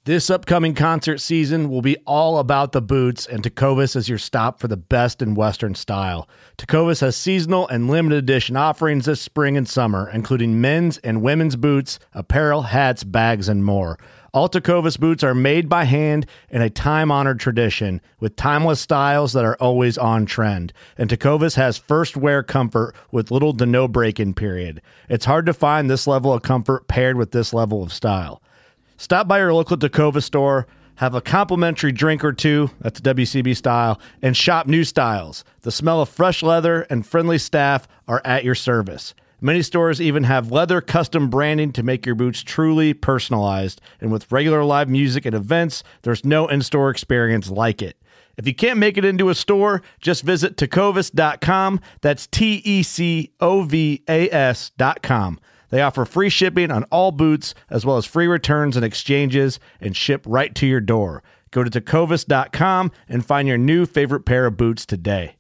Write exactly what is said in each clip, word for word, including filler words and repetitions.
This upcoming concert season will be all about the boots, and Tecovas is your stop for the best in Western style. Tecovas has seasonal and limited edition offerings this spring and summer, including men's and women's boots, apparel, hats, bags, and more. All Tecovas boots are made by hand in a time-honored tradition with timeless styles that are always on trend. And Tecovas has first wear comfort with little to no break-in period. It's hard to find this level of comfort paired with this level of style. Stop by your local Tecovas store, have a complimentary drink or two, that's W C B style, and shop new styles. The smell of fresh leather and friendly staff are at your service. Many stores even have leather custom branding to make your boots truly personalized. And with regular live music and events, there's no in-store experience like it. If you can't make it into a store, just visit tecovas dot com. That's T E C O V A S dot com. They offer free shipping on all boots, as well as free returns and exchanges, and ship right to your door. Go to tecovas dot com and find your new favorite pair of boots today.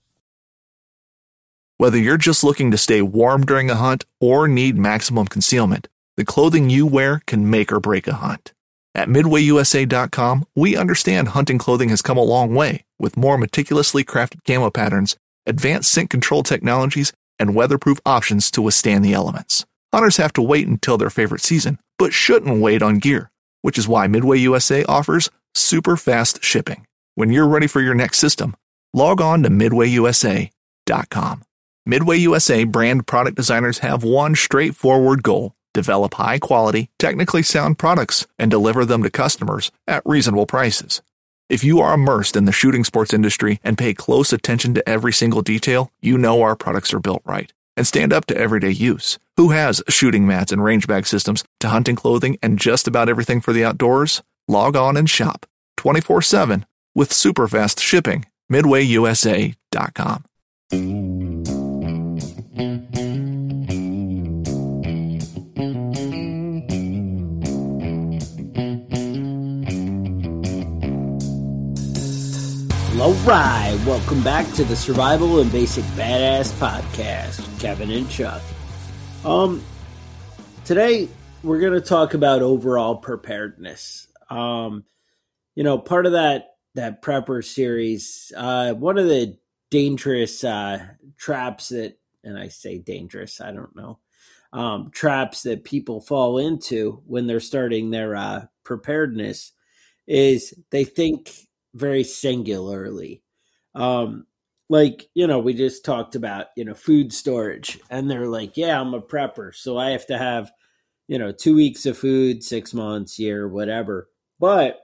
Whether you're just looking to stay warm during a hunt or need maximum concealment, the clothing you wear can make or break a hunt. At midway U S A dot com, we understand hunting clothing has come a long way, with more meticulously crafted camo patterns, advanced scent control technologies, and weatherproof options to withstand the elements. Hunters have to wait until their favorite season, but shouldn't wait on gear, which is why Midway U S A offers super fast shipping. When you're ready for your next system, log on to midway U S A dot com. Midway U S A brand product designers have one straightforward goal: develop high-quality, technically sound products and deliver them to customers at reasonable prices. If you are immersed in the shooting sports industry and pay close attention to every single detail, you know our products are built right and stand up to everyday use. Who has shooting mats and range bag systems to hunting clothing and just about everything for the outdoors? Log on and shop twenty-four seven with super fast shipping. midway U S A dot com. All right, welcome back to the Survival and Basic Badass Podcast, Kevin and Chuck. Um, today we're going to talk about overall preparedness. Um, you know, part of that that prepper series, uh, one of the dangerous uh, traps that, and I say dangerous, I don't know, um, traps that people fall into when they're starting their uh, preparedness is they think very singularly. Um, like, you know, we just talked about, you know, food storage, and they're like, yeah, I'm a prepper, so I have to have, you know, two weeks of food, six months, year, whatever. But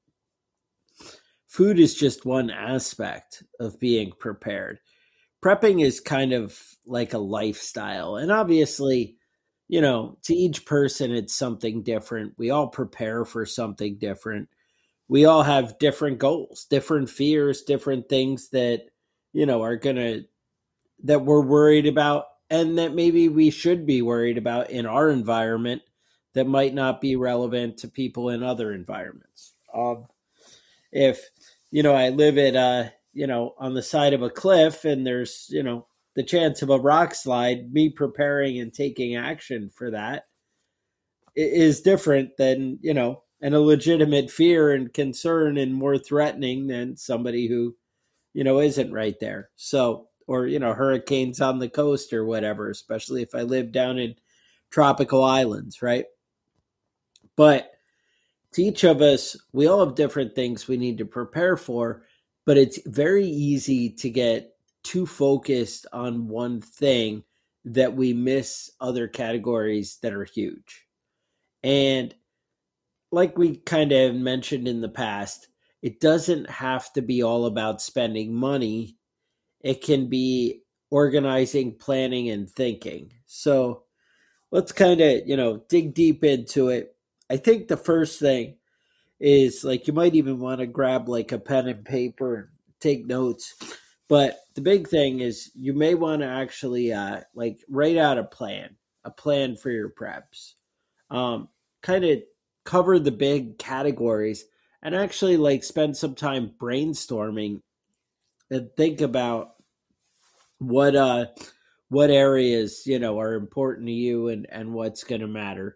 food is just one aspect of being prepared. Prepping is kind of like a lifestyle. And obviously, you know, to each person, it's something different. We all prepare for something different. We all have different goals, different fears, different things that, you know, are going to, that we're worried about and that maybe we should be worried about in our environment that might not be relevant to people in other environments. Um, if, you know, I live at, uh, you know, on the side of a cliff and there's, you know, the chance of a rock slide, me preparing and taking action for that is different than, you know, and a legitimate fear and concern and more threatening than somebody who, you know, isn't right there. So, or, you know, hurricanes on the coast or whatever, especially if I live down in tropical islands, right? But to each of us, we all have different things we need to prepare for, but it's very easy to get too focused on one thing that we miss other categories that are huge. And like we kind of mentioned in the past, it doesn't have to be all about spending money. It can be organizing, planning, and thinking. So let's kind of, you know, dig deep into it. I think the first thing is, like, you might even want to grab like a pen and paper and take notes. But the big thing is you may want to actually uh, like write out a plan, a plan for your preps. Um, kind of cover the big categories and actually like spend some time brainstorming and think about what uh what areas, you know, are important to you and and what's going to matter.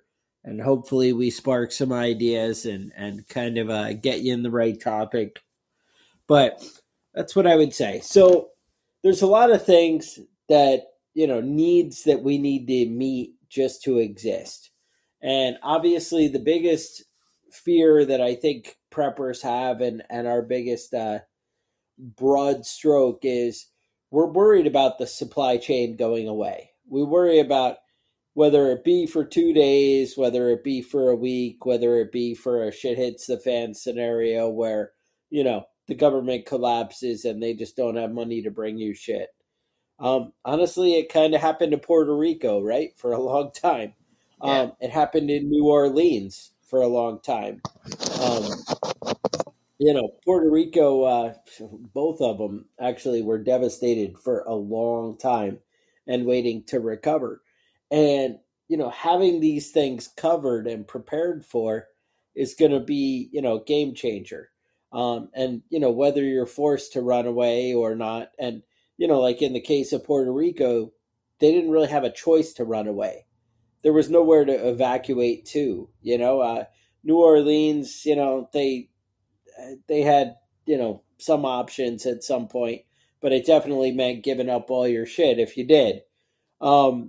and hopefully we spark some ideas and, and kind of uh, get you in the right topic. But that's what I would say. So there's a lot of things that, you know, needs that we need to meet just to exist. And obviously the biggest fear that I think preppers have, and, and our biggest uh, broad stroke, is we're worried about the supply chain going away. We worry about whether it be for two days, whether it be for a week, whether it be for a shit hits the fan scenario where, you know, the government collapses and they just don't have money to bring you shit. Um, honestly, it kind of happened to Puerto Rico, right? For a long time. Yeah. Um, it happened in New Orleans for a long time. Um, you know, Puerto Rico, uh, both of them actually were devastated for a long time and waiting to recover. And, you know, having these things covered and prepared for is going to be, you know, game changer. Um, and, you know, whether you're forced to run away or not. And, you know, like in the case of Puerto Rico, they didn't really have a choice to run away. There was nowhere to evacuate to, you know, uh, New Orleans, you know, they, they had, you know, some options at some point, but it definitely meant giving up all your shit if you did. Um,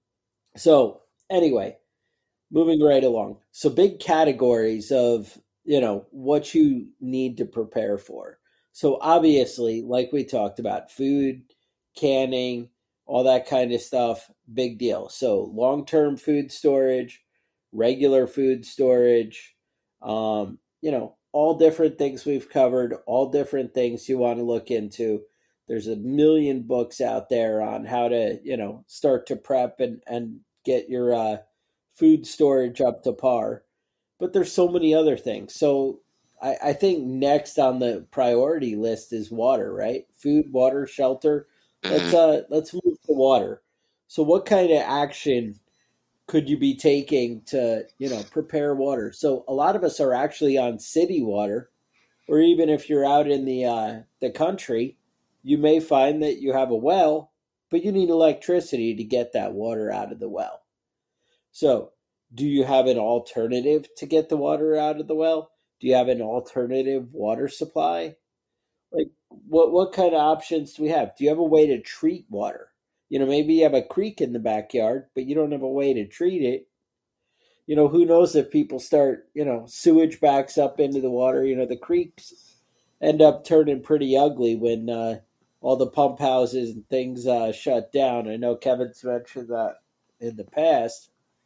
so anyway, moving right along. So big categories of, you know, what you need to prepare for. So obviously, like we talked about, food, canning, all that kind of stuff, big deal. So long-term food storage, regular food storage, um, you know, all different things we've covered, all different things you want to look into. There's a million books out there on how to, you know, start to prep and, and get your uh, food storage up to par. But there's so many other things. So I, I think next on the priority list is water, right? Food, water, shelter. Mm-hmm. Let's uh let's move to water. So what kind of action could you be taking to, you know, prepare water? So a lot of us are actually on city water, or even if you're out in the uh, the country, you may find that you have a well, but you need electricity to get that water out of the well. So do you have an alternative to get the water out of the well? Do you have an alternative water supply? Like what what kind of options do we have? Do you have a way to treat water? You know, maybe you have a creek in the backyard, but you don't have a way to treat it. You know, who knows if people start, you know, sewage backs up into the water. You know, the creeks end up turning pretty ugly when uh, all the pump houses and things uh, shut down. I know Kevin's mentioned that in the past.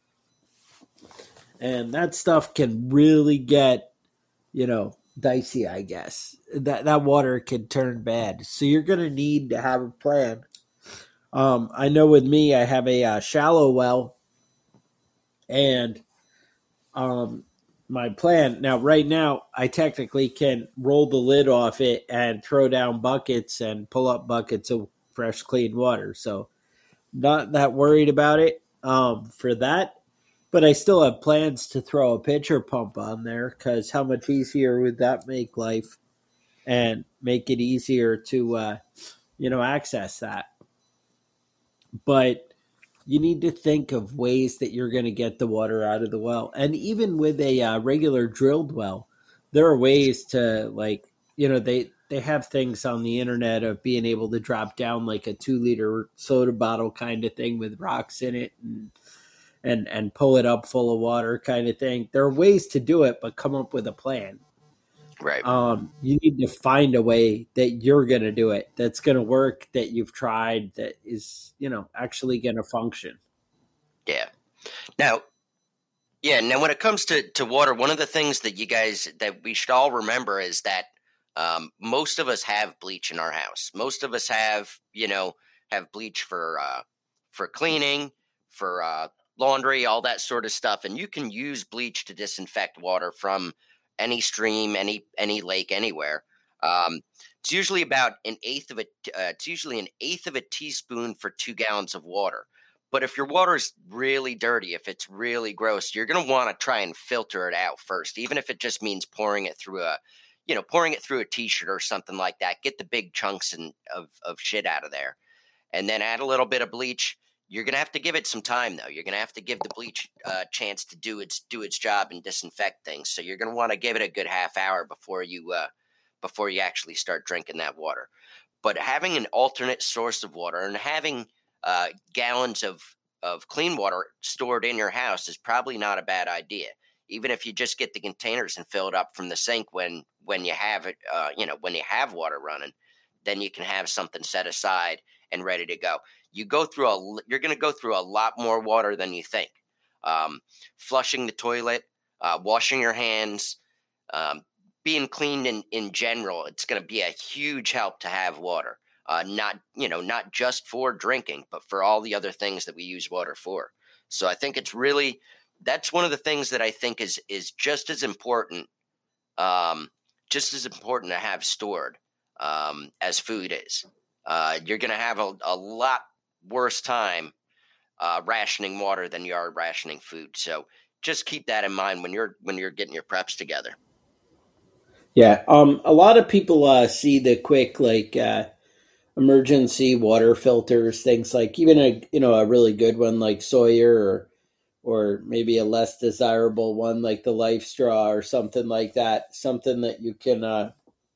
And that stuff can really get, you know, dicey, I guess. That that water can turn bad. So you're going to need to have a plan. Um, I know with me, I have a uh, shallow well. And um, my plan, now right now, I technically can roll the lid off it and throw down buckets and pull up buckets of fresh, clean water. So not that worried about it um, for that. But I still have plans to throw a pitcher pump on there because how much easier would that make life and make it easier to, uh, you know, access that. But you need to think of ways that you're going to get the water out of the well. And even with a uh, regular drilled well, there are ways to, like, you know, they, they have things on the internet of being able to drop down like a two liter soda bottle kind of thing with rocks in it and and and pull it up full of water kind of thing. There are ways to do it, but come up with a plan. Right. Um, you need to find a way that you're going to do it, that's going to work, that you've tried, that is, you know, actually going to function. Yeah. Now, yeah, now when it comes to, to water, one of the things that you guys, that we should all remember is that um, most of us have bleach in our house. Most of us have, you know, have bleach for, uh, for cleaning, for uh, laundry, all that sort of stuff. And you can use bleach to disinfect water from any stream, any any lake, anywhere. Um, it's usually about an eighth of a. Uh, it's usually an eighth of a teaspoon for two gallons of water. But if your water is really dirty, if it's really gross, you're going to want to try and filter it out first, even if it just means pouring it through a, you know, pouring it through a t-shirt or something like that. Get the big chunks and, of of shit out of there, and then add a little bit of bleach. You're going to have to give it some time, though. You're going to have to give the bleach a uh, chance to do its do its job and disinfect things. So you're going to want to give it a good half hour before you uh, before you actually start drinking that water. But having an alternate source of water and having uh, gallons of of clean water stored in your house is probably not a bad idea. Even if you just get the containers and fill it up from the sink when when you have it, uh, you know, when you have water running, then you can have something set aside and ready to go. You go through a, you're going to go through a lot more water than you think. Um, flushing the toilet, uh, washing your hands, um, being clean in, in general, it's going to be a huge help to have water. Uh, not, you know, not just for drinking, but for all the other things that we use water for. So I think it's really, that's one of the things that I think is, is just as important, um, just as important to have stored um, as food is. Uh, you're going to have a, a lot worse time uh, rationing water than you are rationing food. So just keep that in mind when you're, when you're getting your preps together. Yeah. Um, a lot of people uh, see the quick, like, uh, emergency water filters, things like even a, you know, a really good one like Sawyer, or, or maybe a less desirable one like the Life Straw or something like that. Something that you can, uh,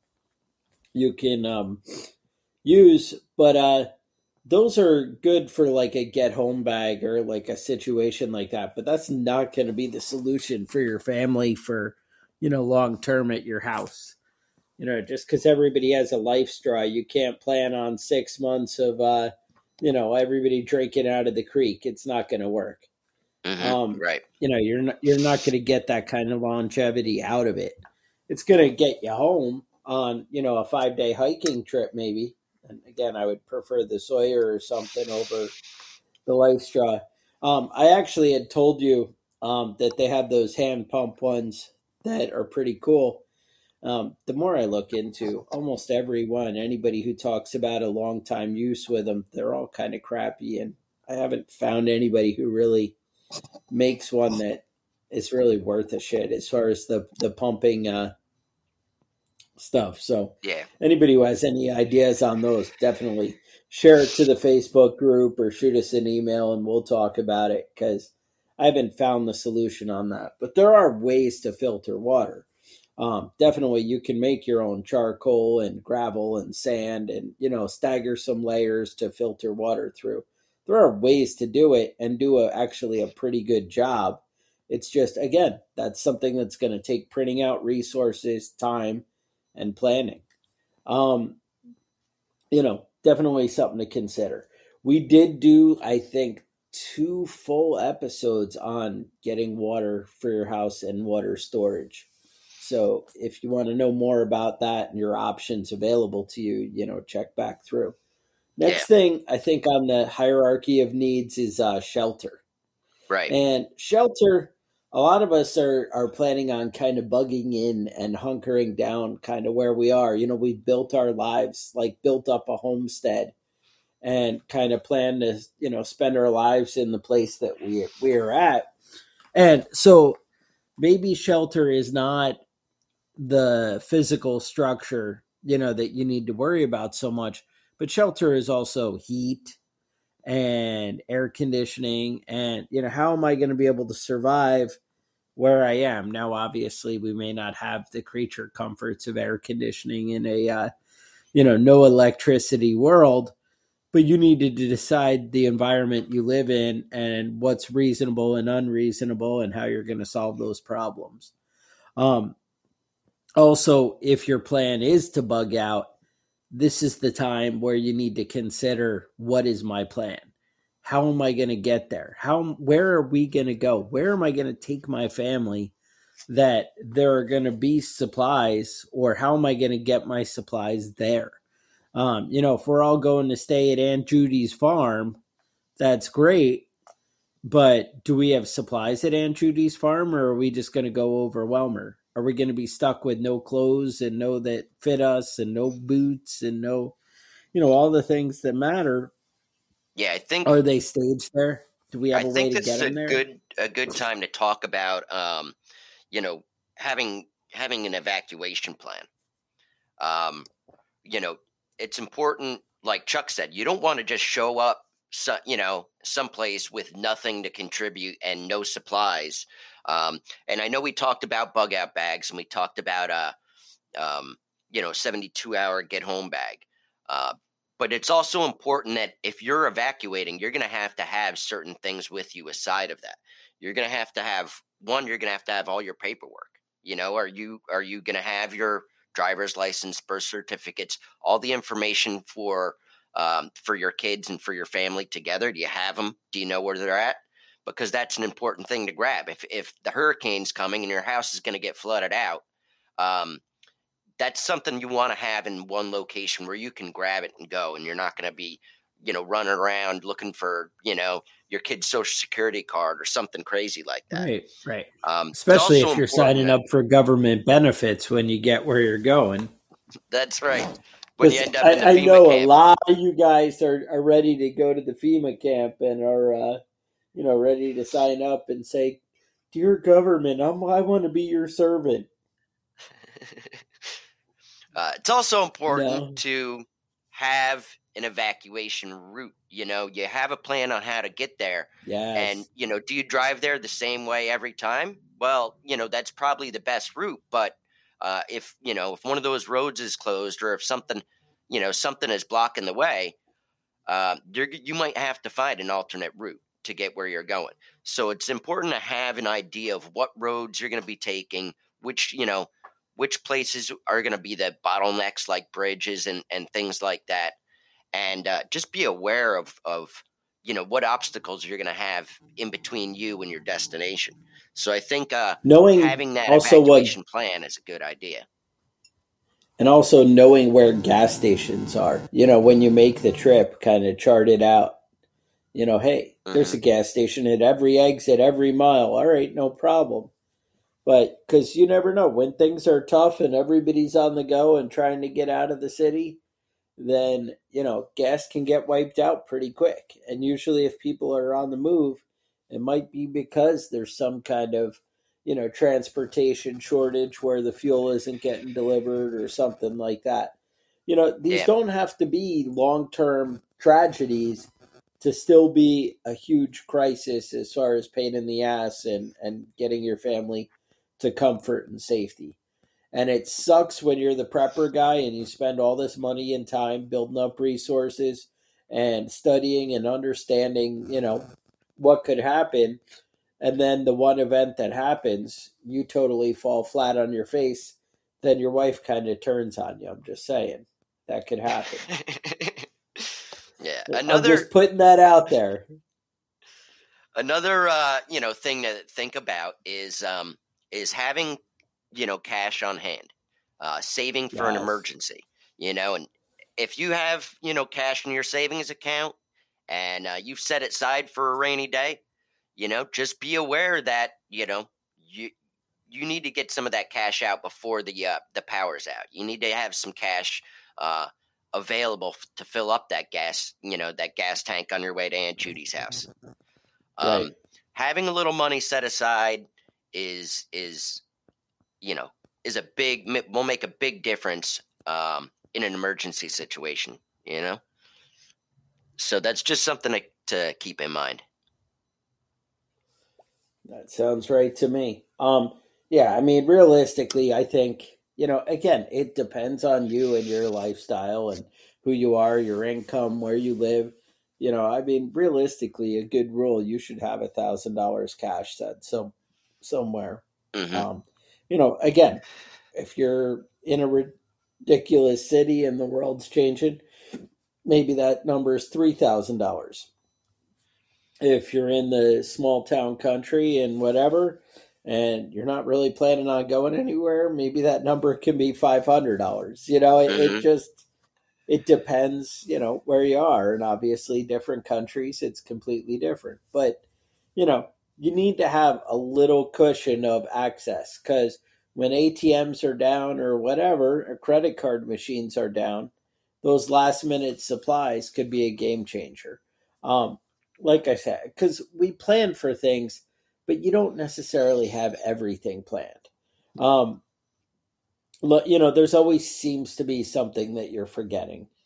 you can, um, use, but, uh, those are good for like a get home bag or like a situation like that. But that's not going to be the solution for your family for, you know, long term at your house. You know, just because everybody has a Life Straw, you can't plan on six months of, uh, you know, everybody drinking out of the creek. It's not going to work. Mm-hmm, um, right. You know, you're not you're not going to get that kind of longevity out of it. It's going to get you home on, you know, a five day hiking trip, maybe. And again, I would prefer the Sawyer or something over the Life Straw. Um, I actually had told you um, that they have those hand pump ones that are pretty cool. Um, the more I look into almost every one, anybody who talks about a long time use with them, they're all kind of crappy. And I haven't found anybody who really makes one that is really worth a shit as far as the, the pumping uh, stuff. So Yeah. anybody who has any ideas on those, definitely share it to the Facebook group or shoot us an email and we'll talk about it, because I haven't found the solution on that. But there are ways to filter water. Um, definitely you can make your own charcoal and gravel and sand and, you know, stagger some layers to filter water through. There are ways to do it and do a, actually a pretty good job. It's just, again, that's something that's going to take printing out resources, time, and planning. Um, you know, definitely something to consider. We did do, I think, two full episodes on getting water for your house and water storage. So if you want to know more about that and your options available to you, you know, check back through. Next Yeah. thing I think on the hierarchy of needs is uh, shelter. Right. And shelter, a lot of us are, are planning on kind of bugging in and hunkering down kind of where we are. You know, we've built our lives, like built up a homestead and kind of plan to, you know, spend our lives in the place that we, we are at. And so maybe shelter is not the physical structure, you know, that you need to worry about so much, but shelter is also heat and air conditioning. And, you know, how am I going to be able to survive where I am? Now, obviously, we may not have the creature comforts of air conditioning in a, uh, you know, no electricity world, but you needed to decide the environment you live in and what's reasonable and unreasonable and how you're going to solve those problems. Um, also, if your plan is to bug out, this is the time where you need to consider, what is my plan? How am I going to get there? How, where are we going to go? Where am I going to take my family that there are going to be supplies, or how am I going to get my supplies there? Um, you know, if we're all going to stay at Aunt Judy's farm, that's great. But do we have supplies at Aunt Judy's farm, or are we just going to go overwhelm her? Are we going to be stuck with no clothes and no that fit us and no boots and no, you know, all the things that matter? Yeah, I think. Are they staged there? Do we have I a way think to this get is a them there? good a good time to talk about, um, you know, having having an evacuation plan. Um, you know, it's important, like Chuck said, you don't want to just show up so, you know, someplace with nothing to contribute and no supplies. Um, and I know we talked about bug out bags and we talked about, uh, um, you know, seventy-two hour get home bag. Uh, but it's also important that if you're evacuating, you're going to have to have certain things with you aside of that. You're going to have to have one, you're going to have to have all your paperwork. You know, are you, are you going to have your driver's license, birth certificates, all the information for, um, for your kids and for your family together? Do you have them? Do you know where they're at? Because that's an important thing to grab. If, if the hurricane's coming and your house is going to get flooded out, um, that's something you want to have in one location where you can grab it and go, and you're not going to be, you know, running around looking for, you know, your kid's social security card or something crazy like that. Right, right. Um, Especially if you're signing that, up for government benefits when you get where you're going. That's right. When you end up I, in the I FEMA know camp. A lot of you guys are, are ready to go to the FEMA camp and are, uh, you know, ready to sign up and say, "Dear government, I'm, I want to be your servant." Uh, it's also important No. to have an evacuation route. You know, you have a plan on how to get there. Yes. And, you know, do you drive there the same way every time? Well, you know, that's probably the best route. But uh, if, you know, if one of those roads is closed or if something, you know, something is blocking the way, uh, you're, you might have to find an alternate route to get where you're going. So it's important to have an idea of what roads you're going to be taking, which, you know, which places are going to be the bottlenecks like bridges and, and things like that. And uh, just be aware of, of, you know, what obstacles you're going to have in between you and your destination. So I think uh, knowing having that also evacuation what, plan is a good idea. And also knowing where gas stations are. You know, when you make the trip, kind of chart it out. You know, hey, mm-hmm. there's a gas station at every exit, every mile. All right, no problem. But because you never know, when things are tough and everybody's on the go and trying to get out of the city, then, you know, gas can get wiped out pretty quick. And usually if people are on the move, it might be because there's some kind of, you know, transportation shortage where the fuel isn't getting delivered or something like that. You know, these yeah. don't have to be long-term tragedies to still be a huge crisis as far as pain in the ass and, and getting your family to comfort and safety. And it sucks when you're the prepper guy and you spend all this money and time building up resources and studying and understanding, you know, what could happen. And then the one event that happens, you totally fall flat on your face. Then your wife kind of turns on you. I'm just saying that could happen. yeah. I'm Another, just putting that out there. Another, uh, you know, thing to think about is, um, is having, you know, cash on hand, uh, saving for yes. an emergency, you know, and if you have, you know, cash in your savings account and uh, you've set it aside for a rainy day, you know, just be aware that, you know, you, you need to get some of that cash out before the, uh, the power's out. You need to have some cash, uh, available f- to fill up that gas, you know, that gas tank on your way to Aunt Judy's house. Um, right. Having a little money set aside is, is, you know, is a big, will make a big difference um, in an emergency situation, you know? So that's just something to, to keep in mind. That sounds right to me. Um, yeah, I mean, realistically, I think, you know, again, it depends on you and your lifestyle and who you are, your income, where you live. You know, I mean, realistically, a good rule, you should have a thousand dollars cash set some somewhere. Mm-hmm. Um, you know, again, if you're in a ridiculous city and the world's changing, maybe that number is three thousand dollars. If you're in the small town country and whatever, and you're not really planning on going anywhere, maybe that number can be five hundred dollars. You know, it, mm-hmm. it just, it depends, you know, where you are. And obviously different countries, it's completely different. But, you know, you need to have a little cushion of access because when A T Ms are down or whatever, or credit card machines are down, those last minute supplies could be a game changer. Um, like I said, because we plan for things, but you don't necessarily have everything planned. Um, you know, there's always seems to be something that you're forgetting.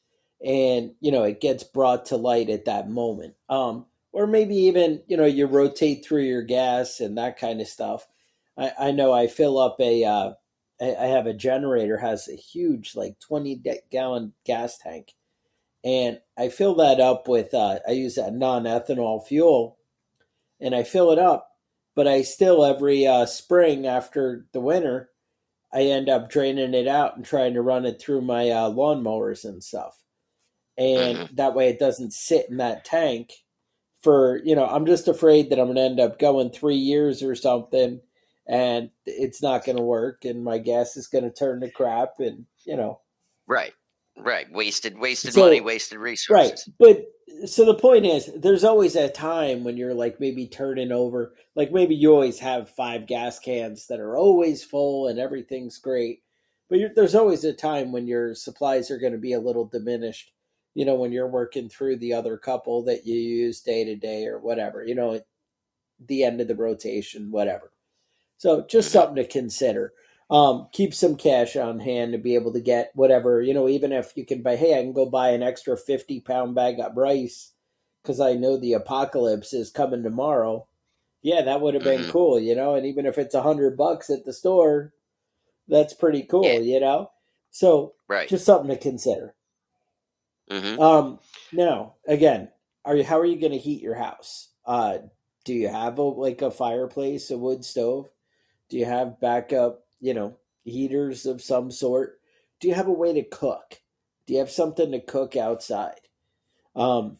and you know it gets brought to light at that moment. Um, or maybe even you know you rotate through your gas and that kind of stuff. I, I know I fill up a uh, I, I have a generator has a huge like twenty gallon gas tank, and I fill that up with uh, I use a non ethanol fuel, and I fill it up, but I still every uh, spring after the winter I end up draining it out and trying to run it through my uh, lawnmowers and stuff. And Mm-hmm. that way it doesn't sit in that tank for, you know, I'm just afraid that I'm going to end up going three years or something and it's not going to work and my gas is going to turn to crap and, you know. Right. Right. Wasted, wasted So, money, wasted right. resources. But so the point is, there's always a time when you're like maybe turning over, like maybe you always have five gas cans that are always full and everything's great. But you're, there's always a time when your supplies are going to be a little diminished, you know, when you're working through the other couple that you use day to day or whatever, you know, at the end of the rotation, whatever. So just Mm-hmm. something to consider. Um, keep some cash on hand to be able to get whatever, you know, even if you can buy, hey, I can go buy an extra fifty pound bag of rice because I know the apocalypse is coming tomorrow. Yeah, that would have been Mm-hmm. cool, you know, and even if it's a hundred bucks at the store, that's pretty Yeah. cool, you know? So Right. just something to consider. Mm-hmm. Um, now, again, are you, how are you going to heat your house? Uh, do you have a, like a fireplace, a wood stove? Do you have backup, you know, heaters of some sort? Do you have a way to cook? Do you have something to cook outside? Um,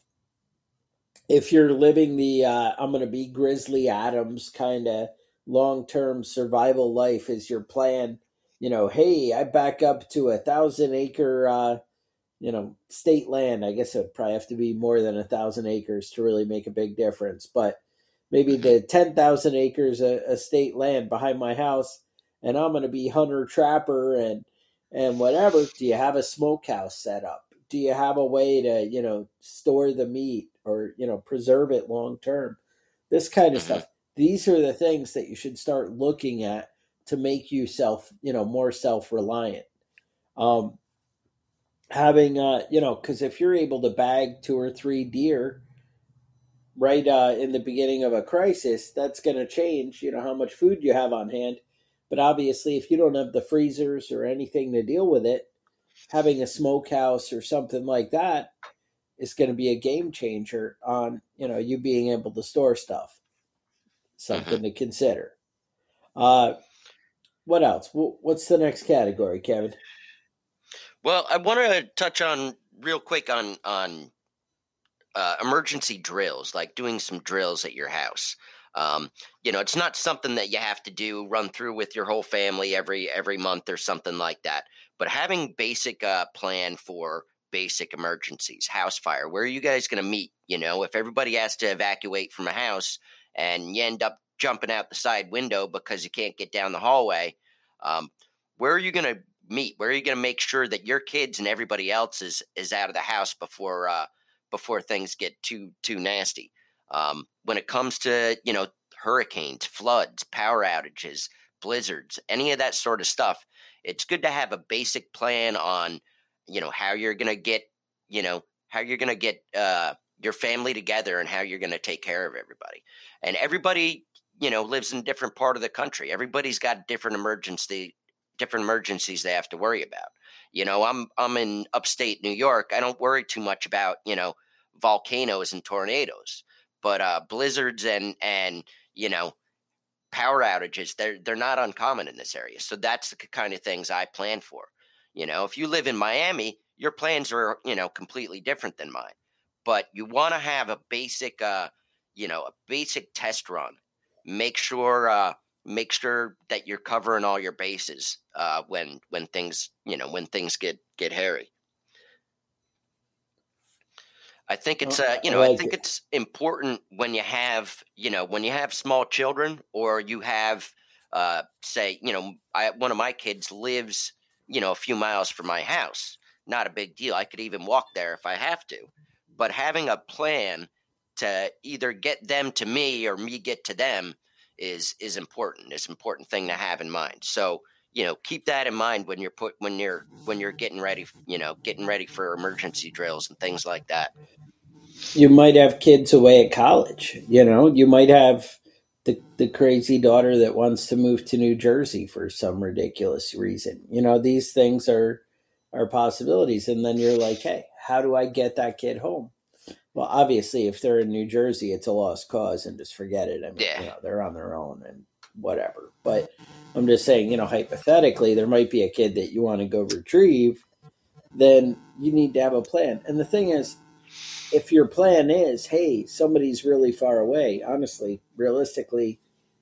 if you're living the uh, I'm going to be Grizzly Adams kind of long term survival life is your plan, you know, hey, I back up to a thousand acre, uh, you know, state land. I guess it'd probably have to be more than a thousand acres to really make a big difference, but maybe Mm-hmm. the ten thousand acres of, of state land behind my house, and I'm going to be hunter trapper and and whatever. Do you have a smokehouse set up? Do you have a way to, you know, store the meat or, you know, preserve it long term? This kind of Mm-hmm. stuff. These are the things that you should start looking at to make you self, you know, more self reliant. Um, having, uh, you know, because if you're able to bag two or three deer right uh, in the beginning of a crisis, that's going to change, you know, how much food you have on hand. But obviously, if you don't have the freezers or anything to deal with it, having a smokehouse or something like that is going to be a game changer on, you know, you being able to store stuff. Mm-hmm. Something to consider. Uh, what else? What's the next category, Kevin? Well, I want to touch on real quick on on uh, emergency drills, like doing some drills at your house. Um, you know, it's not something that you have to do run through with your whole family every every month or something like that. But having basic uh, plan for basic emergencies, house fire, where are you guys going to meet? You know, if everybody has to evacuate from a house and you end up jumping out the side window because you can't get down the hallway, um, where are you going to meet? Where are you going to make sure that your kids and everybody else is is out of the house before uh, before things get too too nasty? Um, when it comes to, you know, hurricanes, floods, power outages, blizzards, any of that sort of stuff, it's good to have a basic plan on, you know, how you're going to get, you know, how you're going to get uh, your family together and how you're going to take care of everybody. And everybody, you know, lives in a different part of the country. Everybody's got different emergency, different emergencies they have to worry about. You know, I'm I'm in upstate New York. I don't worry too much about, you know, volcanoes and tornadoes. But uh, blizzards and and you know, power outages, they're they're not uncommon in this area. So that's the kind of things I plan for. You know, if you live in Miami, your plans are, you know, completely different than mine. But you want to have a basic, uh, you know, a basic test run. Make sure uh, make sure that you're covering all your bases uh, when when things, you know, when things get get hairy. I think it's uh, you I know, I like think it. it's important when you have, you know, when you have small children or you have, uh, say, you know, I one of my kids lives, you know, a few miles from my house. Not a big deal. I could even walk there if I have to. But having a plan to either get them to me or me get to them is is important. It's an important thing to have in mind. So, you know, keep that in mind when you're put when you're when you're getting ready, you know, getting ready for emergency drills and things like that. You might have kids away at college. You know, you might have the the crazy daughter that wants to move to New Jersey for some ridiculous reason. You know, these things are are possibilities, and then you're like, hey, how do I get that kid home? Well, obviously, if they're in New Jersey, it's a lost cause, and just forget it. I mean, Yeah. you know, they're on their own and whatever. But I'm just saying, you know, hypothetically, there might be a kid that you want to go retrieve. Then you need to have a plan. And the thing is, if your plan is, hey, somebody's really far away, honestly, realistically,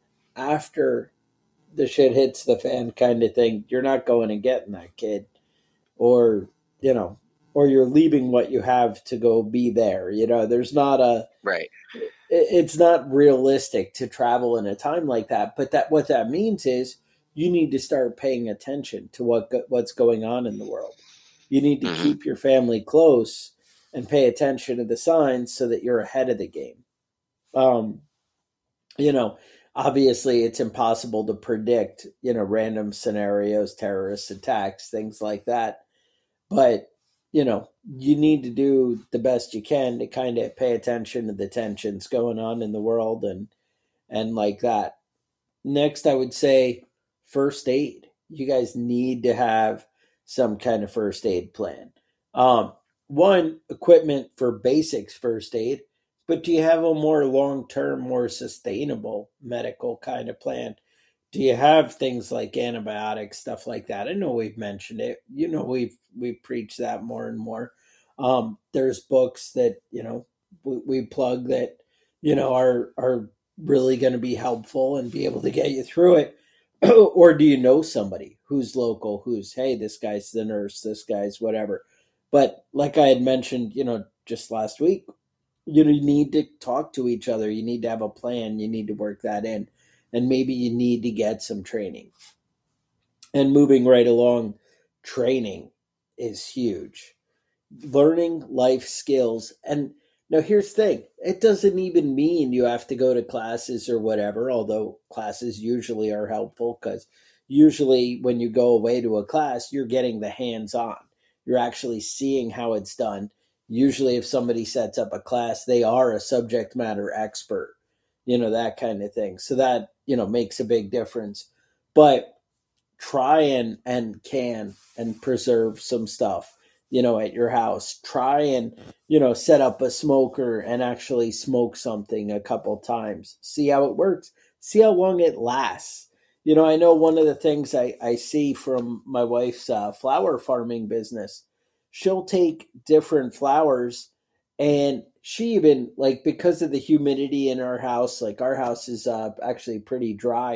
after the shit hits the fan kind of thing, you're not going and getting that kid, or, you know, or you're leaving what you have to go be there. You know, there's not a, Right. it's not realistic to travel in a time like that. But that, what that means is you need to start paying attention to what, what's going on in the world. You need to Mm-hmm. keep your family close and pay attention to the signs so that you're ahead of the game. Um, you know, obviously it's impossible to predict, you know, random scenarios, terrorist attacks, things like that. But, you know, you need to do the best you can to kind of pay attention to the tensions going on in the world and, and like that. Next, I would say first aid. You guys need to have some kind of first aid plan. Um, one, equipment for basics first aid, but do you have a more long-term, more sustainable medical kind of plan? Do you have things like antibiotics, stuff like that? I know we've mentioned it. You know, we've we've preached that more and more. Um, there's books that, you know, we, we plug that, you know, are are really going to be helpful and be able to get you through it. Or do you know somebody who's local, who's, hey, this guy's the nurse, this guy's whatever. But like I had mentioned, you know, just last week, you know, you need to talk to each other. You need to have a plan. You need to work that in. And maybe you need to get some training. And moving right along, training is huge. Learning life skills. And now here's the thing. It doesn't even mean you have to go to classes or whatever, although classes usually are helpful because usually when you go away to a class, you're getting the hands-on. You're actually seeing how it's done. Usually if somebody sets up a class, they are a subject matter expert, you know, that kind of thing. So that, you know, makes a big difference. But try and, and can and preserve some stuff, you know, at your house. Try and, you know, set up a smoker and actually smoke something a couple times. See how it works. See how long it lasts. You know, I know one of the things I, I see from my wife's uh, flower farming business, she'll take different flowers and she even, like, because of the humidity in our house, like our house is uh, actually pretty dry.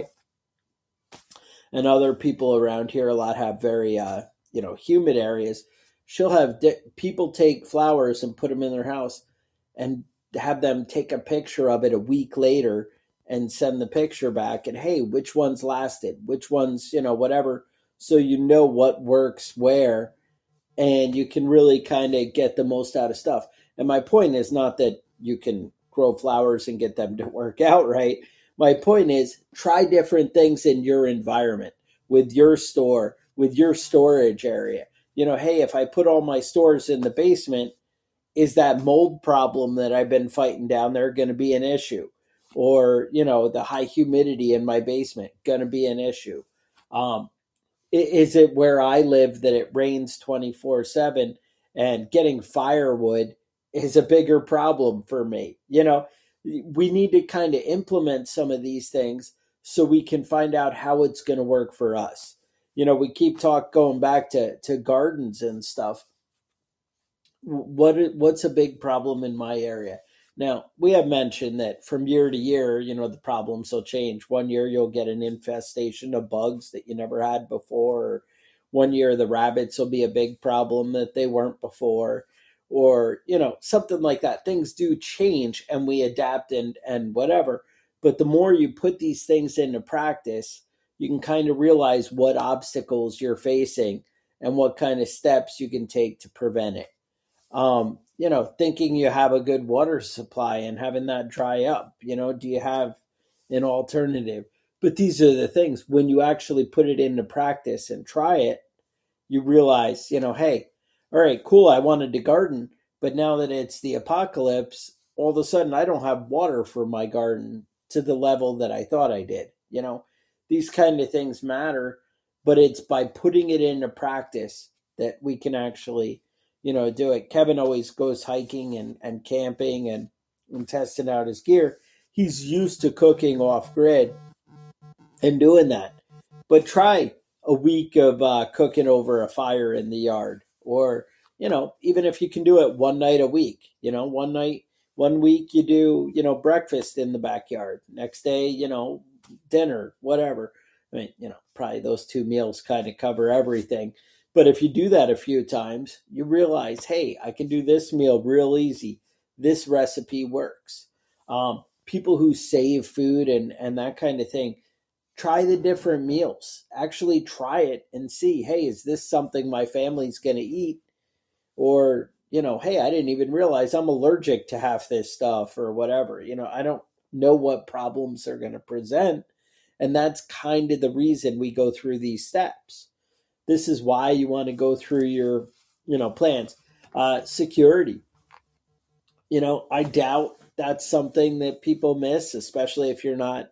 And other people around here a lot have very, uh, you know, humid areas. She'll have di- people take flowers and put them in their house and have them take a picture of it a week later and send the picture back. And, hey, which ones lasted? Which ones, you know, whatever. So you know what works where. And you can really kind of get the most out of stuff. And my point is not that you can grow flowers and get them to work out, right? My point is try different things in your environment, with your store, with your storage area. You know, hey, if I put all my stores in the basement, is that mold problem that I've been fighting down there going to be an issue? Or, you know, the high humidity in my basement going to be an issue? Um, is it where I live that it rains twenty-four seven and getting firewood is a bigger problem for me? You know, we need to kind of implement some of these things so we can find out how it's going to work for us. You know, we keep talk going back to, to gardens and stuff. What what's a big problem in my area? Now, we have mentioned that from year to year, you know, the problems will change. One year you'll get an infestation of bugs that you never had before. One year the rabbits will be a big problem that they weren't before. Or, you know, something like that. Things do change and we adapt and, and whatever. But the more you put these things into practice, you can kind of realize what obstacles you're facing and what kind of steps you can take to prevent it. Um, you know, thinking you have a good water supply and having that dry up, you know, do you have an alternative? But these are the things when you actually put it into practice and try it, you realize, you know, hey, all right, cool, I wanted to garden, but now that it's the apocalypse, all of a sudden I don't have water for my garden to the level that I thought I did. You know, these kind of things matter, but it's by putting it into practice that we can actually, you know, do it. Kevin always goes hiking and, and camping and, and testing out his gear. He's used to cooking off grid and doing that. But try a week of uh, cooking over a fire in the yard, or, you know, even if you can do it one night a week, you know, one night, one week you do, you know, breakfast in the backyard. Next day, you know, dinner, whatever. I mean, you know, probably those two meals kind of cover everything. But if you do that a few times, you realize, hey, I can do this meal real easy. This recipe works. Um, people who save food and, and that kind of thing, try the different meals. Actually try it and see, hey, is this something my family's going to eat? Or, you know, hey, I didn't even realize I'm allergic to half this stuff or whatever. You know, I don't know what problems they're going to present. And that's kind of the reason we go through these steps. This is why you want to go through your, you know, plans. Uh, security. You know, I doubt that's something that people miss, especially if you're not,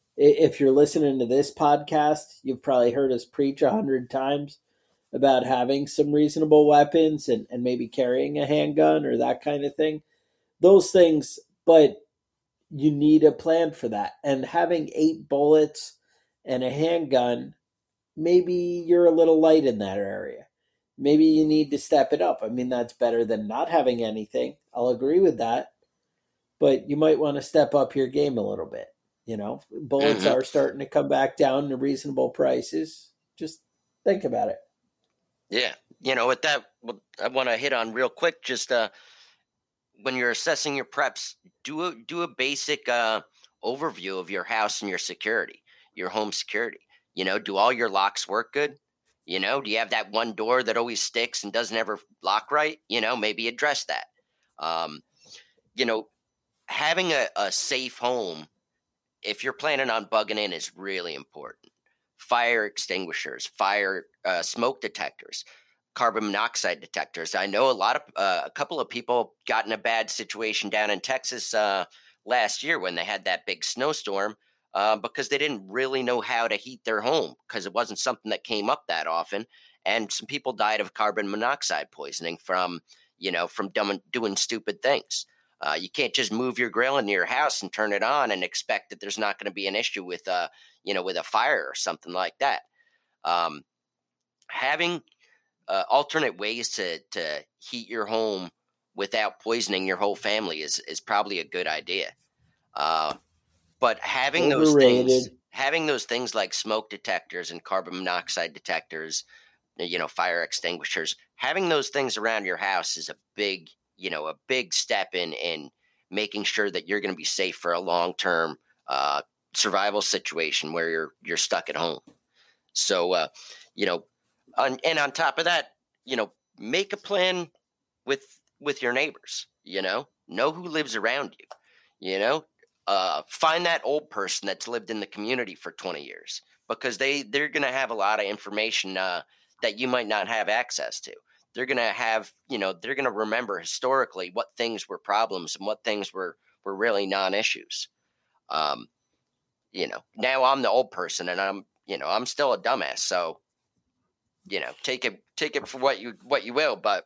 if you're listening to this podcast, you've probably heard us preach a hundred times about having some reasonable weapons and, and maybe carrying a handgun or that kind of thing. Those things, but you need a plan for that. And having eight bullets and a handgun, maybe you're a little light in that area. Maybe you need to step it up. I mean, that's better than not having anything. I'll agree with that. But you might want to step up your game a little bit. You know, bullets Mm-hmm. are starting to come back down to reasonable prices. Just think about it. Yeah. You know, with that, I want to hit on real quick, just uh, when you're assessing your preps, do a, do a basic uh, overview of your house and your security, your home security. You know, do all your locks work good? You know, do you have that one door that always sticks and doesn't ever lock right? You know, maybe address that. Um, you know, having a, a safe home, if you're planning on bugging in, is really important. Fire extinguishers, fire uh, smoke detectors, carbon monoxide detectors. I know a lot of uh, a couple of people got in a bad situation down in Texas uh, last year when they had that big snowstorm uh, because they didn't really know how to heat their home because it wasn't something that came up that often, and some people died of carbon monoxide poisoning from you know from dumb, doing stupid things. Uh, you can't just move your grill into your house and turn it on and expect that there's not going to be an issue with uh you know with a fire or something like that. Um, having uh, alternate ways to to heat your home without poisoning your whole family is is probably a good idea. Uh, but having those Overrated. things, having those things like smoke detectors and carbon monoxide detectors, you know, fire extinguishers, having those things around your house is a big, you know, a big step in in making sure that you're going to be safe for a long term uh, survival situation where you're you're stuck at home. So, uh, you know, on, and on top of that, you know, make a plan with with your neighbors. You know, know who lives around you. You know, uh, find that old person that's lived in the community for twenty years because they they're going to have a lot of information uh, that you might not have access to. They're going to have, you know, they're going to remember historically what things were problems and what things were were really non-issues. Um, you know, now I'm the old person and I'm, you know, I'm still a dumbass. So, you know, take it take it for what you what you will, but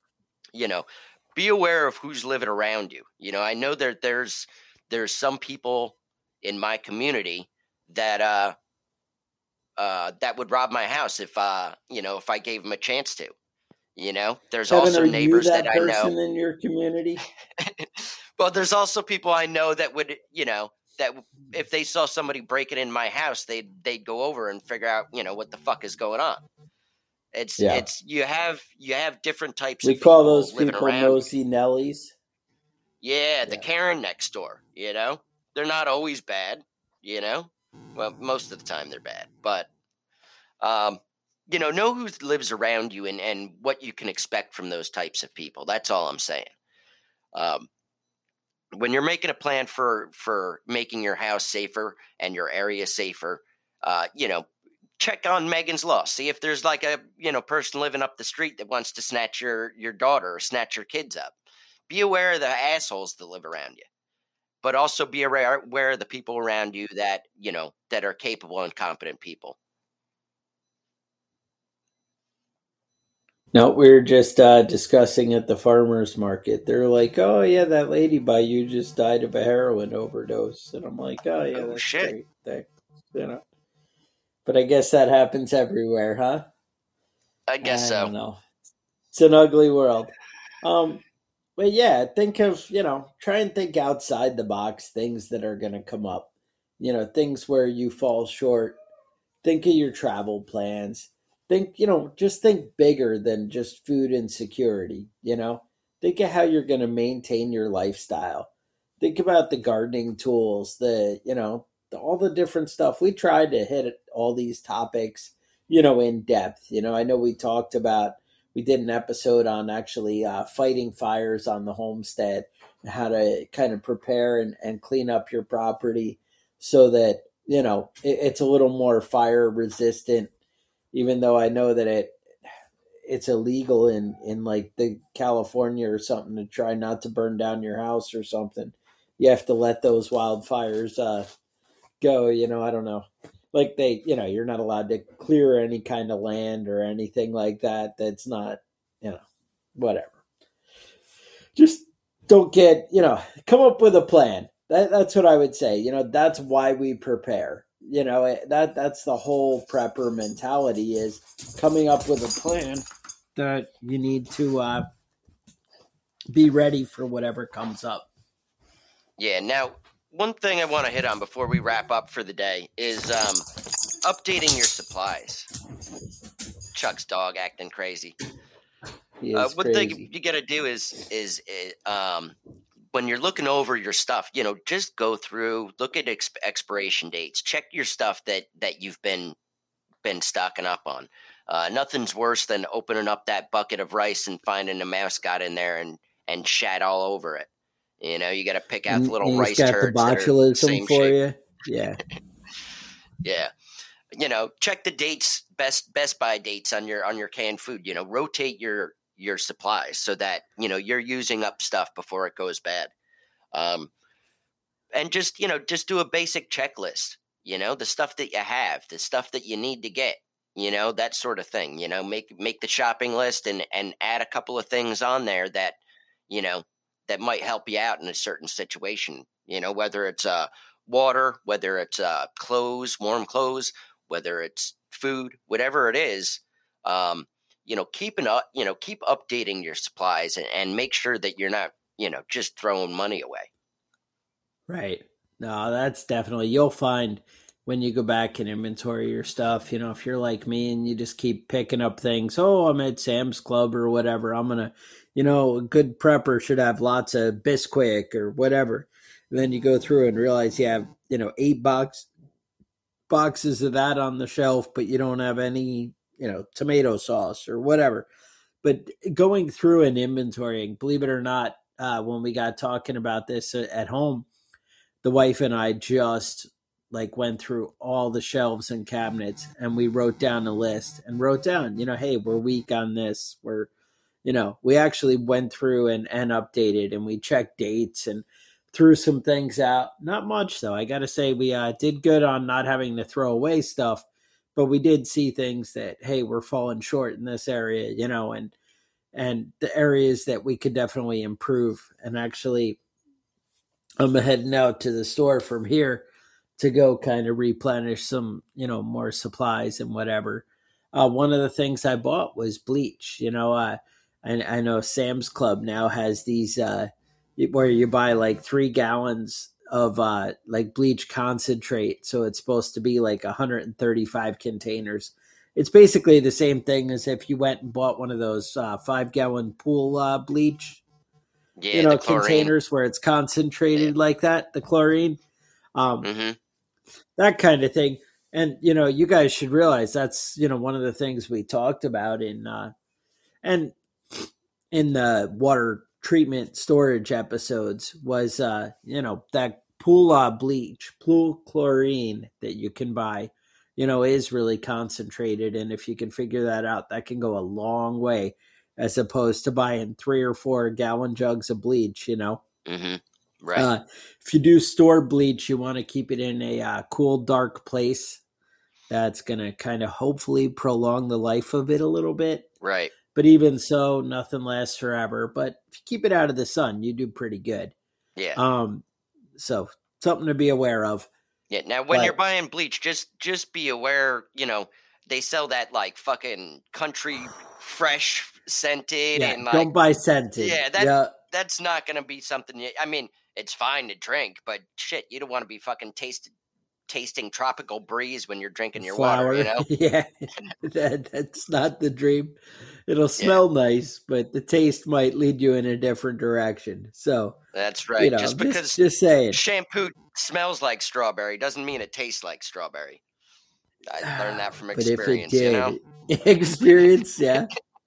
you know, be aware of who's living around you. You know, I know that there's there's some people in my community that uh uh that would rob my house if uh you know if I gave them a chance to. You know, there's Kevin, also are you neighbors that that I know. person in your community? Well, there's also people I know that would, you know, that if they saw somebody breaking in my house, they'd they'd go over and figure out, you know, what the fuck is going on. It's Yeah. it's you have you have different types We of call people those living people around you. nosy Nellies. Yeah, the Yeah. Karen next door, you know? They're not always bad, you know? Well, most of the time they're bad, but um you know, know who lives around you and and what you can expect from those types of people. That's all I'm saying. Um when you're making a plan for for making your house safer and your area safer, uh, you know, check on Megan's Law. See if there's like a you know person living up the street that wants to snatch your your daughter or snatch your kids up. Be aware of the assholes that live around you, but also be aware aware of the people around you that you know that are capable and competent people. No, we were just uh, discussing at the farmers market. They're like, "Oh yeah, that lady by you just died of a heroin overdose," and I'm like, "Oh yeah, Oh that's shit! great." Thanks. You know, but I guess that happens everywhere, huh? I guess I so. don't know. It's an ugly world. Um, but yeah, think of you know, try and think outside the box. Things that are going to come up. You know, things where you fall short. Think of your travel plans. Think, you know, just think bigger than just food insecurity, you know? Think of how you're going to maintain your lifestyle. Think about the gardening tools, the, you know, the, all the different stuff. We tried to hit all these topics, you know, in depth. You know, I know we talked about, we did an episode on actually uh, fighting fires on the homestead, and how to kind of prepare and, and clean up your property so that, you know, it, it's a little more fire resistant, even though I know that it it's illegal in, in like the California or something to try not to burn down your house or something. You have to let those wildfires uh, go, you know, I don't know. Like they, you know, you're not allowed to clear any kind of land or anything like that. That's not, you know, whatever. Just don't get, you know, come up with a plan. That, that's what I would say. You know, that's why we prepare. You know, that that's the whole prepper mentality, is coming up with a plan that you need to uh, be ready for whatever comes up. Yeah. Now, one thing I want to hit on before we wrap up for the day is um, updating your supplies. Chuck's dog acting crazy. He Uh, is one crazy. thing you got to do is is uh, um, when you're looking over your stuff, you know, just go through, look at exp- expiration dates, check your stuff that that you've been been stocking up on. Uh, nothing's worse than opening up that bucket of rice and finding a mouse got in there and and shat all over it. You know, you got to pick out And, the little and he's rice got the turds that are the botulism same for shape. you. Yeah. Yeah. You know, check the dates, best best by dates on your on your canned food. You know, rotate your your supplies so that, you know, you're using up stuff before it goes bad. Um, and just, you know, just do a basic checklist, you know, the stuff that you have, the stuff that you need to get, you know, that sort of thing, you know, make, make the shopping list and, and add a couple of things on there that, you know, that might help you out in a certain situation, you know, whether it's uh, water, whether it's uh, clothes, warm clothes, whether it's food, whatever it is, um, you know, keep an up, you know, keep updating your supplies and, and make sure that you're not, you know, just throwing money away. Right. No, that's definitely, you'll find when you go back and inventory your stuff, you know, if you're like me and you just keep picking up things, oh, I'm at Sam's Club or whatever, I'm going to, you know, a good prepper should have lots of Bisquick or whatever. And then you go through and realize you have, you know, eight box boxes of that on the shelf, but you don't have any, you know, tomato sauce or whatever. But going through and inventorying, believe it or not, uh, when we got talking about this at home, the wife and I just like went through all the shelves and cabinets, and we wrote down a list and wrote down, you know, hey, we're weak on this. We're, you know, we actually went through and, and updated, and we checked dates and threw some things out. Not much though. I got to say we uh, did good on not having to throw away stuff, but we did see things that, hey, we're falling short in this area, you know, and, and the areas that we could definitely improve. And actually, I'm heading out to the store from here to go kind of replenish some, you know, more supplies and whatever. Uh, one of the things I bought was bleach. You know, uh, I, I know Sam's Club now has these uh, where you buy like three gallons of uh, like bleach concentrate. So it's supposed to be like one hundred thirty-five containers. It's basically the same thing as if you went and bought one of those uh, five gallon pool uh, bleach. Yeah, You know, the chlorine. containers where it's concentrated Yeah. like that, the chlorine, um, Mm-hmm. that kind of thing. And, you know, you guys should realize that's, you know, one of the things we talked about in, uh, and in the water treatment storage episodes was, uh, you know, that Pula bleach, Plu chlorine that you can buy, you know, is really concentrated. And if you can figure that out, that can go a long way as opposed to buying three or four gallon jugs of bleach, you know. Mm-hmm. Right. Uh, if you do store bleach, you want to keep it in a uh, cool, dark place. That's going to kind of hopefully prolong the life of it a little bit. Right. But even so, nothing lasts forever. But if you keep it out of the sun, you do pretty good. Yeah. Um. So something to be aware of. Yeah. Now, when but, you're buying bleach, just just be aware. You know, they sell that like fucking country fresh scented yeah, and like don't buy scented. Yeah. That yeah. that's not going to be something. You, I mean, it's fine to drink, but shit, you don't want to be fucking tasted. tasting tropical breeze when you're drinking your Flower. water, you know? Yeah, that, that's not the dream. It'll smell yeah. nice, but the taste might lead you in a different direction. So that's right. You know, just because just, just saying. shampoo smells like strawberry doesn't mean it tastes like strawberry. I learned that from experience, but if it did, you know? Experience, yeah.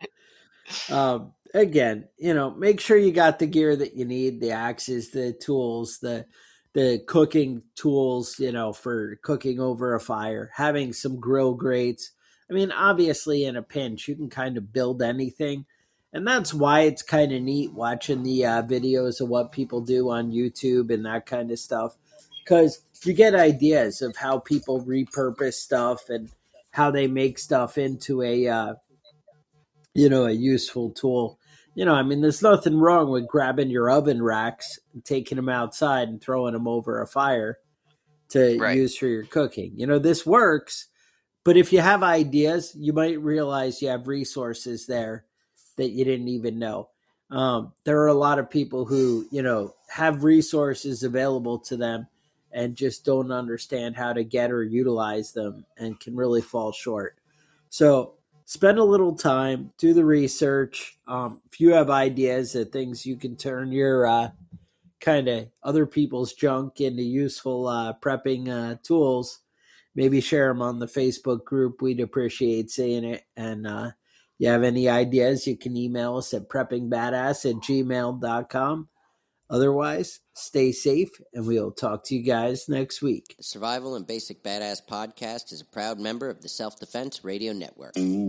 um, again, you know, make sure you got the gear that you need, the axes, the tools, the the cooking tools, you know, for cooking over a fire, having some grill grates. I mean, obviously in a pinch, you can kind of build anything. And that's why it's kind of neat watching the uh, videos of what people do on YouTube and that kind of stuff. Because you get ideas of how people repurpose stuff and how they make stuff into a, uh, you know, a useful tool. You know, I mean, there's nothing wrong with grabbing your oven racks and taking them outside and throwing them over a fire to right. use for your cooking. You know, this works, but if you have ideas, you might realize you have resources there that you didn't even know. Um, there are a lot of people who, you know, have resources available to them and just don't understand how to get or utilize them and can really fall short. So, spend a little time, do the research. Um, if you have ideas of things you can turn your uh, kind of other people's junk into useful uh, prepping uh, tools, maybe share them on the Facebook group. We'd appreciate seeing it. And uh, you have any ideas, you can email us at preppingbadass at gmail dot com. Otherwise, stay safe, and we'll talk to you guys next week. The Survival and Basic Badass Podcast is a proud member of the Self-Defense Radio Network.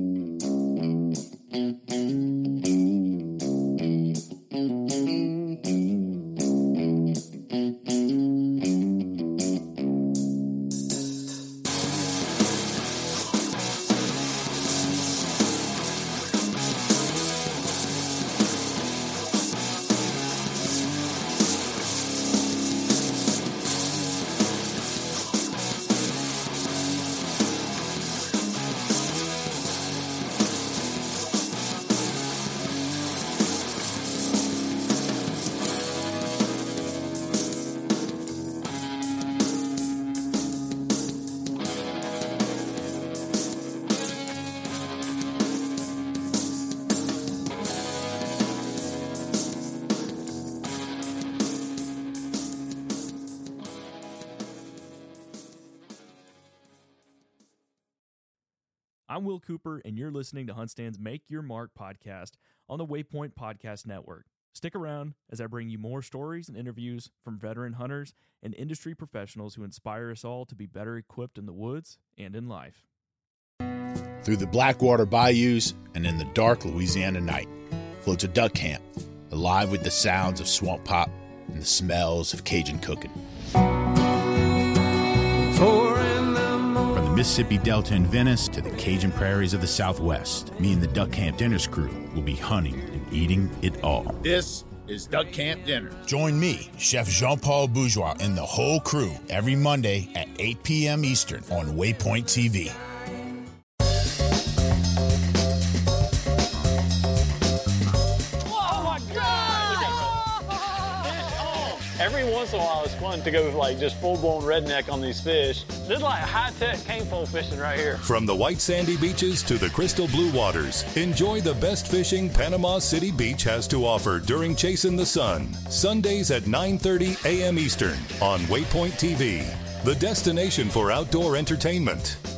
I'm Will Cooper, and you're listening to HuntStand's Make Your Mark podcast on the Waypoint Podcast Network. Stick around as I bring you more stories and interviews from veteran hunters and industry professionals who inspire us all to be better equipped in the woods and in life. Through the Blackwater bayous and in the dark Louisiana night floats a duck camp, alive with the sounds of swamp pop and the smells of Cajun cooking. From the Mississippi Delta in Venice to the Cajun prairies of the Southwest, me and the Duck Camp Dinners crew will be hunting and eating it all. This is Duck Camp Dinner. Join me, Chef Jean-Paul Bourgeois, and the whole crew every Monday at eight p.m. Eastern on Waypoint T V. Every once in a while, it's fun to go like just full-blown redneck on these fish. This is like high-tech cane pole fishing right here. From the white sandy beaches to the crystal blue waters, enjoy the best fishing Panama City Beach has to offer during Chasing the Sun. Sundays at nine thirty a.m. Eastern on Waypoint T V, the destination for outdoor entertainment.